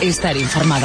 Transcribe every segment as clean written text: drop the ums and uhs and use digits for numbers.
Estar informado.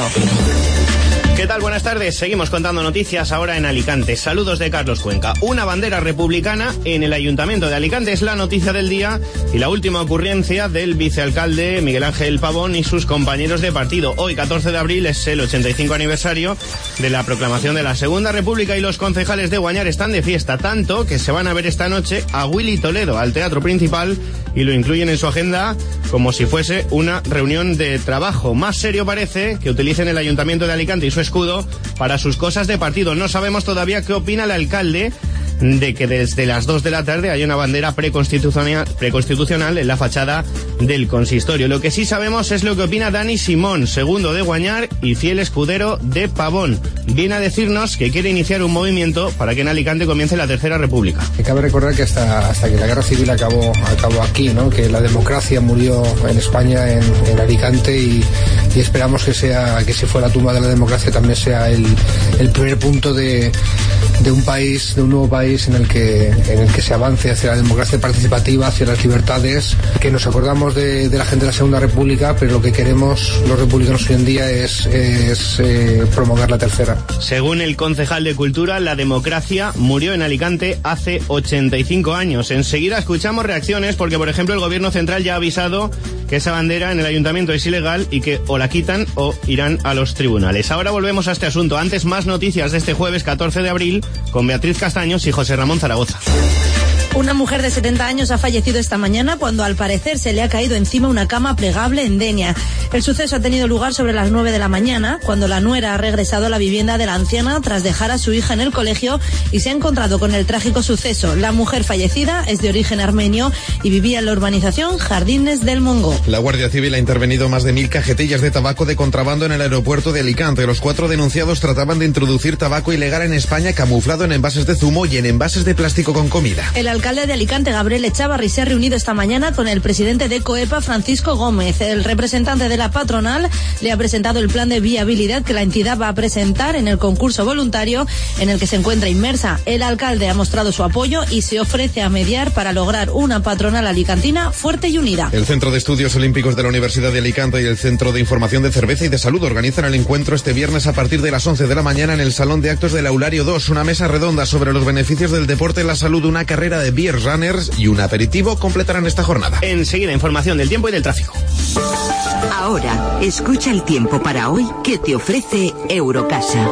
¿Qué tal? Buenas tardes. Seguimos contando noticias ahora en Alicante. Saludos de Carlos Cuenca. Una bandera republicana en el Ayuntamiento de Alicante es la noticia del día y la última ocurrencia del vicealcalde Miguel Ángel Pavón y sus compañeros de partido. Hoy, 14 de abril, es el 85 aniversario de la proclamación de la Segunda República y los concejales de Guañar están de fiesta, tanto que se van a ver esta noche a Willy Toledo al Teatro Principal y lo incluyen en su agenda como si fuese una reunión de trabajo. Más serio parece que utilicen el Ayuntamiento de Alicante y su escudo para sus cosas de partido. No sabemos todavía qué opina el alcalde de que desde las 2 de la tarde hay una bandera preconstitucional en la fachada del consistorio. Lo que sí sabemos es lo que opina Dani Simón, segundo de Guañar y fiel escudero de Pavón. Viene a decirnos que quiere iniciar un movimiento para que en Alicante comience la Tercera República. Cabe recordar que hasta que la guerra civil acabó aquí, ¿no? Que la democracia murió en España, en Alicante, y esperamos que si fue la tumba de la democracia también sea el primer punto de un país, de un nuevo país en el que se avance hacia la democracia participativa, hacia las libertades, que nos acordamos de la gente de la Segunda República, pero lo que queremos los republicanos hoy en día es promover la tercera. Según el concejal de Cultura, la democracia murió en Alicante hace 85 años. Enseguida escuchamos reacciones porque, por ejemplo, el gobierno central ya ha avisado que esa bandera en el ayuntamiento es ilegal y que o la quitan o irán a los tribunales. Ahora volvemos a este asunto. Antes, más noticias de este jueves 14 de abril con Beatriz Castaños y José Ramón Zaragoza. Una mujer de 70 años ha fallecido esta mañana cuando al parecer se le ha caído encima una cama plegable en Denia. El suceso ha tenido lugar sobre las 9 de la mañana, cuando la nuera ha regresado a la vivienda de la anciana tras dejar a su hija en el colegio y se ha encontrado con el trágico suceso. La mujer fallecida es de origen armenio y vivía en la urbanización Jardines del Mongo. La Guardia Civil ha intervenido más de 1000 cajetillas de tabaco de contrabando en el aeropuerto de Alicante. Los 4 denunciados trataban de introducir tabaco ilegal en España camuflado en envases de zumo y en envases de plástico con comida. El alcalde de Alicante, Gabriel Echavarri, se ha reunido esta mañana con el presidente de COEPA, Francisco Gómez. El representante de la patronal le ha presentado el plan de viabilidad que la entidad va a presentar en el concurso voluntario en el que se encuentra inmersa. El alcalde ha mostrado su apoyo y se ofrece a mediar para lograr una patronal alicantina fuerte y unida. El Centro de Estudios Olímpicos de la Universidad de Alicante y el Centro de Información de Cerveza y de Salud organizan el encuentro este viernes a partir de las 11 de la mañana en el Salón de Actos del Aulario 2. Una mesa redonda sobre los beneficios del deporte en la salud, una carrera de beer runners y un aperitivo completarán esta jornada. Enseguida, información del tiempo y del tráfico. Ahora, escucha el tiempo para hoy que te ofrece Eurocasa.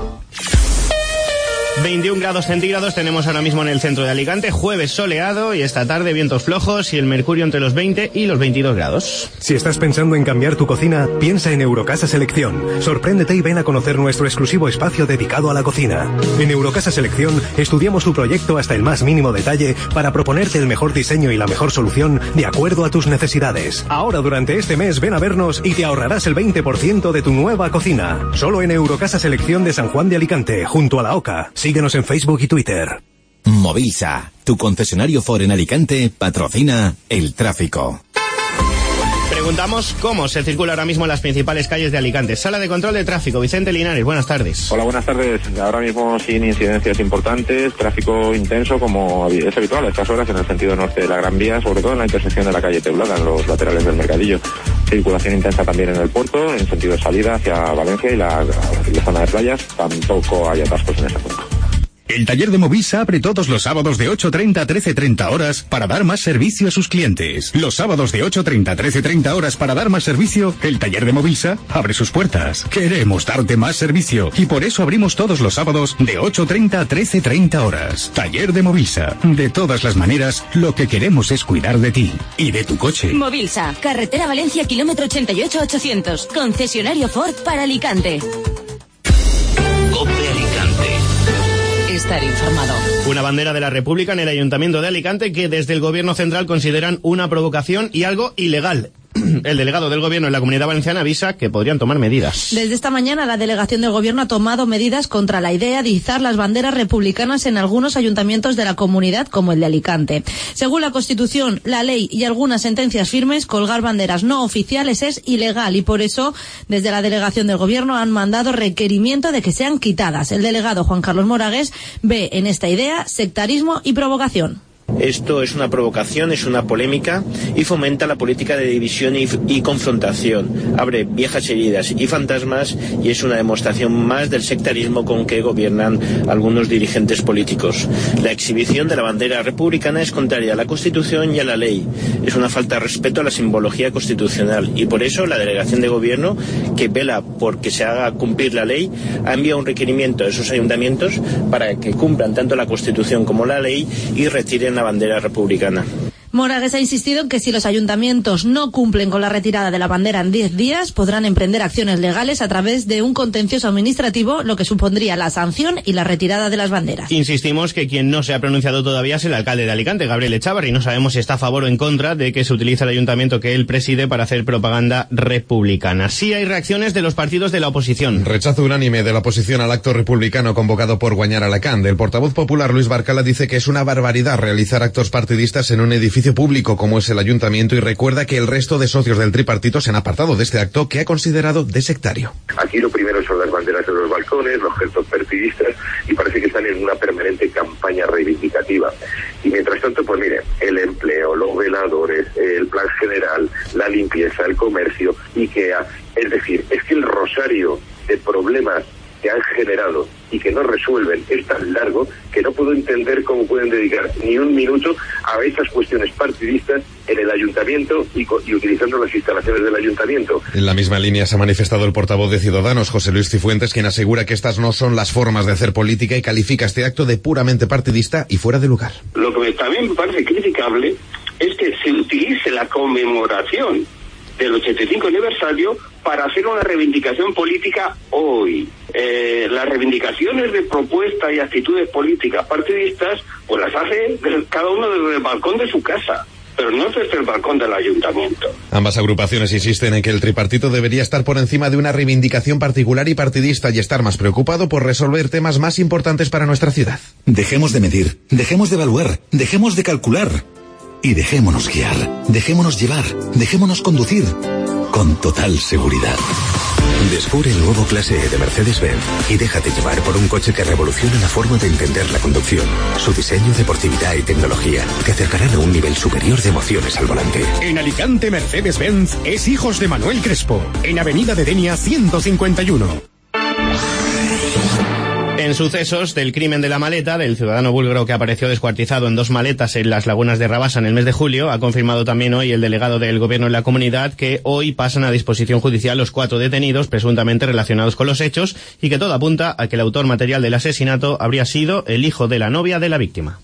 21 grados centígrados tenemos ahora mismo en el centro de Alicante, jueves soleado y esta tarde vientos flojos y el mercurio entre los 20 y los 22 grados. Si estás pensando en cambiar tu cocina, piensa en Eurocasa Selección. Sorpréndete y ven a conocer nuestro exclusivo espacio dedicado a la cocina. En Eurocasa Selección estudiamos tu proyecto hasta el más mínimo detalle para proponerte el mejor diseño y la mejor solución de acuerdo a tus necesidades. Ahora durante este mes ven a vernos y te ahorrarás el 20% de tu nueva cocina. Solo en Eurocasa Selección de San Juan de Alicante, junto a la Oca. Síguenos en Facebook y Twitter. Movilsa, tu concesionario Ford en Alicante, patrocina el tráfico. Preguntamos cómo se circula ahora mismo en las principales calles de Alicante. Sala de control de tráfico, Vicente Linares, buenas tardes. Hola, buenas tardes. Ahora mismo sin incidencias importantes, tráfico intenso como es habitual a estas horas en el sentido norte de la Gran Vía, sobre todo en la intersección de la calle Teulada, en los laterales del Mercadillo. Circulación intensa también en el puerto, en sentido de salida hacia Valencia y la zona de playas. Tampoco hay atascos en ese punto. El taller de Movisa abre todos los sábados de 8:30 a 13:30 horas para dar más servicio a sus clientes. Los sábados de 8:30 a 13:30 horas para dar más servicio, el taller de Movisa abre sus puertas. Queremos darte más servicio y por eso abrimos todos los sábados de 8:30 a 13:30 horas. Taller de Movisa. De todas las maneras, lo que queremos es cuidar de ti y de tu coche. Movilsa, carretera Valencia, kilómetro 88-800. Concesionario Ford para Alicante. Estar informado. Una bandera de la República en el Ayuntamiento de Alicante que desde el Gobierno Central consideran una provocación y algo ilegal. El delegado del Gobierno en la Comunidad Valenciana avisa que podrían tomar medidas. Desde esta mañana la delegación del Gobierno ha tomado medidas contra la idea de izar las banderas republicanas en algunos ayuntamientos de la comunidad, como el de Alicante. Según la Constitución, la ley y algunas sentencias firmes, colgar banderas no oficiales es ilegal y por eso, desde la delegación del Gobierno han mandado requerimiento de que sean quitadas. El delegado Juan Carlos Moragues ve en esta idea sectarismo y provocación. Esto es una provocación, es una polémica y fomenta la política de división y confrontación. Abre viejas heridas y fantasmas y es una demostración más del sectarismo con que gobiernan algunos dirigentes políticos. La exhibición de la bandera republicana es contraria a la Constitución y a la ley. Es una falta de respeto a la simbología constitucional y por eso la delegación de gobierno, que vela por que se haga cumplir la ley, ha enviado un requerimiento a esos ayuntamientos para que cumplan tanto la Constitución como la ley y retiren la bandera republicana. Moragues ha insistido en que si los ayuntamientos no cumplen con la retirada de la bandera en 10 días, podrán emprender acciones legales a través de un contencioso administrativo, lo que supondría la sanción y la retirada de las banderas. Insistimos que quien no se ha pronunciado todavía es el alcalde de Alicante, Gabriel Echavarri. No sabemos si está a favor o en contra de que se utilice el ayuntamiento que él preside para hacer propaganda republicana. Sí hay reacciones de los partidos de la oposición. Rechazo unánime de la oposición al acto republicano convocado por Guanyar Alacant. El portavoz popular Luis Barcala dice que es una barbaridad realizar actos partidistas en un edificio público como es el ayuntamiento y recuerda que el resto de socios del tripartito se han apartado de este acto que ha considerado de sectario. Aquí lo primero son las banderas de los balcones, los gestos partidistas y parece que están en una permanente campaña reivindicativa. Y mientras tanto, pues mire, el empleo, los veladores, el plan general, la limpieza, el comercio, IKEA, es decir, es que el rosario de problemas que han generado y que no resuelven es tan largo que no puedo entender cómo pueden dedicar ni un minuto a esas cuestiones partidistas en el ayuntamiento y utilizando las instalaciones del ayuntamiento. En la misma línea se ha manifestado el portavoz de Ciudadanos, José Luis Cifuentes, quien asegura que estas no son las formas de hacer política y califica este acto de puramente partidista y fuera de lugar. Lo que también me parece criticable es que se utilice la conmemoración del 85 aniversario para hacer una reivindicación política hoy. Las reivindicaciones de propuestas y actitudes políticas partidistas, pues las hace cada uno desde el balcón de su casa, pero no desde el balcón del ayuntamiento. Ambas agrupaciones insisten en que el tripartito debería estar por encima de una reivindicación particular y partidista y estar más preocupado por resolver temas más importantes para nuestra ciudad. Dejemos de medir, dejemos de evaluar, dejemos de calcular. Y dejémonos guiar, dejémonos llevar, dejémonos conducir con total seguridad. Descubre el nuevo Clase E de Mercedes-Benz y déjate llevar por un coche que revoluciona la forma de entender la conducción. Su diseño, deportividad y tecnología te acercarán a un nivel superior de emociones al volante. En Alicante, Mercedes-Benz es Hijos de Manuel Crespo, en Avenida de Denia 151. En sucesos del crimen de la maleta, del ciudadano búlgaro que apareció descuartizado en 2 maletas en las lagunas de Rabasa en el mes de julio, ha confirmado también hoy el delegado del gobierno en la comunidad que hoy pasan a disposición judicial los 4 detenidos presuntamente relacionados con los hechos y que todo apunta a que el autor material del asesinato habría sido el hijo de la novia de la víctima.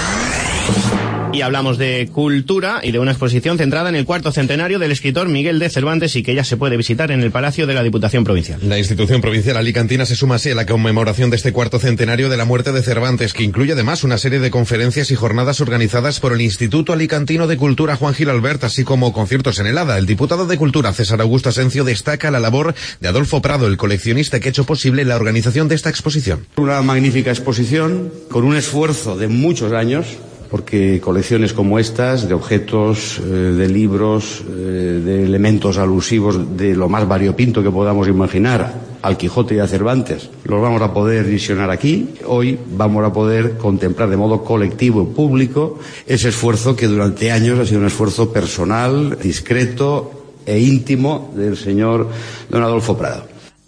Y hablamos de cultura y de una exposición centrada en el 4º centenario del escritor Miguel de Cervantes y que ya se puede visitar en el Palacio de la Diputación Provincial. La institución provincial alicantina se suma así a la conmemoración de este 4º centenario de la muerte de Cervantes, que incluye además una serie de conferencias y jornadas organizadas por el Instituto Alicantino de Cultura Juan Gil Albert, así como conciertos en el Hada. El diputado de Cultura, César Augusto Asencio, destaca la labor de Adolfo Prado, el coleccionista que ha hecho posible la organización de esta exposición. Una magnífica exposición con un esfuerzo de muchos años, porque colecciones como estas, de objetos, de libros, de elementos alusivos de lo más variopinto que podamos imaginar al Quijote y a Cervantes, los vamos a poder visionar aquí. Hoy vamos a poder contemplar de modo colectivo y público ese esfuerzo que durante años ha sido un esfuerzo personal, discreto e íntimo del señor don Adolfo Prado.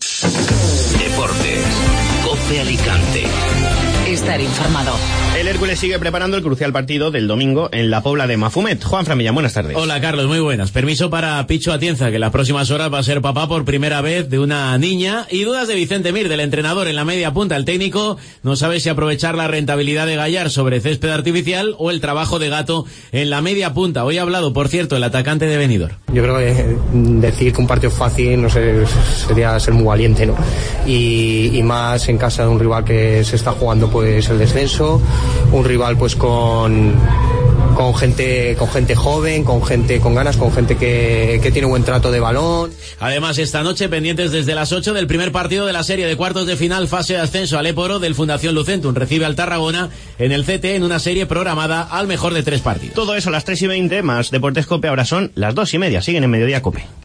Deportes, COPE Alicante. Estar informado. El Hércules sigue preparando el crucial partido del domingo en la Pobla de Mafumet. Juan Framilla, buenas tardes. Hola Carlos, muy buenas. Permiso para Picho Atienza, que en las próximas horas va a ser papá por primera vez de una niña. Y dudas de Vicente Mir, del entrenador en la media punta. El técnico no sabe si aprovechar la rentabilidad de Gallar sobre césped artificial o el trabajo de Gato en la media punta. Hoy ha hablado, por cierto, el atacante de Benidorm. Yo creo que decir que un partido fácil, no sé, sería ser muy valiente, ¿no? Y más en casa de un rival que se está jugando pues el descenso, un rival pues con gente joven, con gente con ganas, con gente que tiene buen trato de balón. Además, esta noche pendientes desde las 8 del primer partido de la serie de cuartos de final fase de ascenso al Époro del Fundación Lucentum. Recibe al Tarragona en el CT en una serie programada al mejor de 3 partidos. Todo eso a las 3:20, más Deportes COPE. Ahora son las 2:30. Siguen en Mediodía COPE.